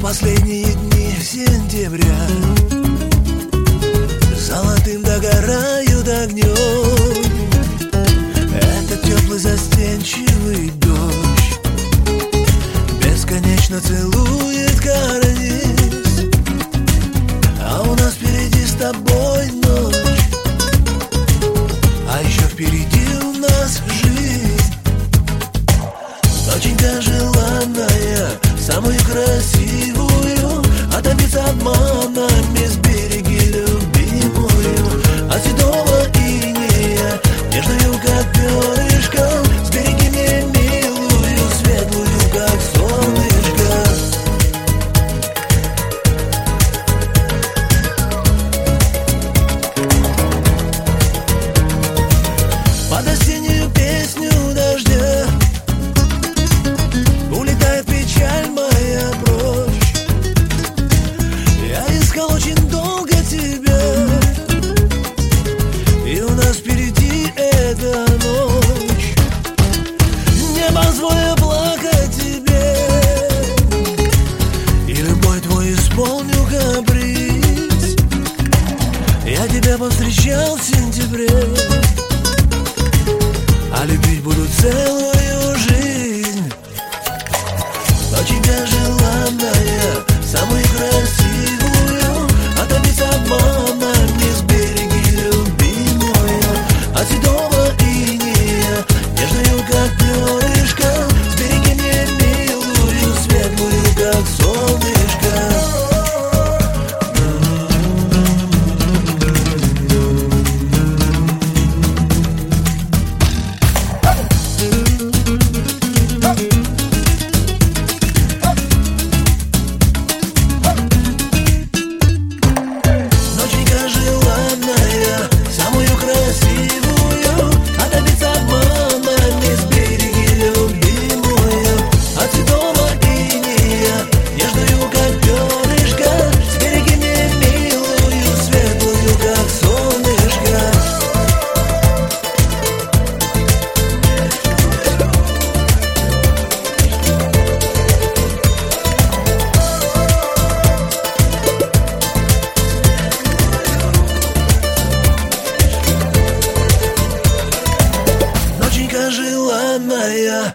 последние дни сентября золотым догорают огнем. Это теплый застенчивый дождь бесконечно целует карниз, а у нас впереди с тобой ночь, а еще впереди у нас жизнь. Доченька желанная, самую красивую, отомиться обманами, сбереги любимую от седого инея, нежную как перышко, сбереги мне милую, светлую как солнышко. Под осеннюю песню дождя улетает печаль моя прочь. Я искал очень долго тебя, и у нас впереди эта ночь. Не позволю плакать тебе, и любой твой исполню каприз. Я тебя повстречал в сентябре, а любить буду целую жизнь. Доченька желанная,